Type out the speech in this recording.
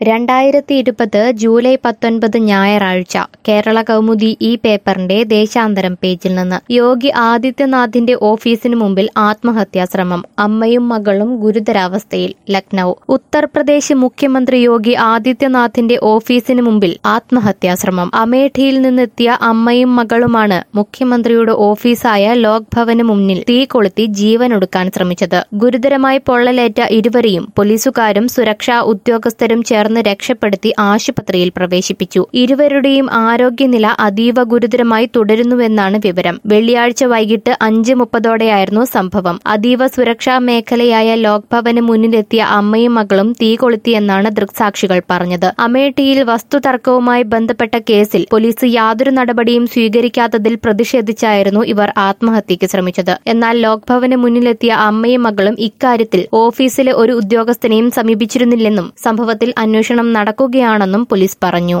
2020 July 19 ഞായറാഴ്ച കേരള കൗമുദി ഈ പേപ്പറിന്റെ ദേശാന്തരം പേജിൽ നിന്ന് യോഗി ആദിത്യനാഥിന്റെ ഓഫീസിന് മുമ്പിൽ ആത്മഹത്യാശ്രമം അമ്മയും മകളും ഗുരുതരാവസ്ഥയിൽ ലക്നൌ ഉത്തർപ്രദേശ് മുഖ്യമന്ത്രി യോഗി ആദിത്യനാഥിന്റെ ഓഫീസിന് മുമ്പിൽ ആത്മഹത്യാശ്രമം അമേഠിയിൽ നിന്നെത്തിയ അമ്മയും മകളുമാണ് മുഖ്യമന്ത്രിയുടെ ഓഫീസായ ലോക് ഭവന് മുന്നിൽ തീ കൊളുത്തി ജീവനൊടുക്കാൻ ശ്രമിച്ചത് ഗുരുതരമായി പൊള്ളലേറ്റ ഇരുവരെയും പോലീസുകാരും സുരക്ഷാ ഉദ്യോഗസ്ഥരും ചേർന്ന് രക്ഷപ്പെടുത്തി ആശുപത്രിയിൽ പ്രവേശിപ്പിച്ചു ഇരുവരുടെയും ആരോഗ്യനില അതീവ ഗുരുതരമായി തുടരുന്നുവെന്നാണ് വിവരം വെള്ളിയാഴ്ച വൈകിട്ട് 5:30ഓടെയായിരുന്നു സംഭവം അതീവ സുരക്ഷാ മേഖലയായ ലോക് ഭവന് മുന്നിലെത്തിയ അമ്മയും മകളും തീ കൊളുത്തിയെന്നാണ് ദൃക്സാക്ഷികൾ പറഞ്ഞത് അമേഠിയിൽ വസ്തുതർക്കവുമായി ബന്ധപ്പെട്ട കേസിൽ പോലീസ് യാതൊരു നടപടിയും സ്വീകരിക്കാത്തതിൽ പ്രതിഷേധിച്ചായിരുന്നു ഇവർ ആത്മഹത്യയ്ക്ക് ശ്രമിച്ചത് എന്നാൽ ലോക് ഭവന് മുന്നിലെത്തിയ അമ്മയും മകളും ഇക്കാര്യത്തിൽ ഓഫീസിലെ ഒരു ഉദ്യോഗസ്ഥനെയും സമീപിച്ചിരുന്നില്ലെന്നും സംഭവത്തിൽ അന്വേഷണം നടക്കുകയാണെന്നും പോലീസ് പറഞ്ഞു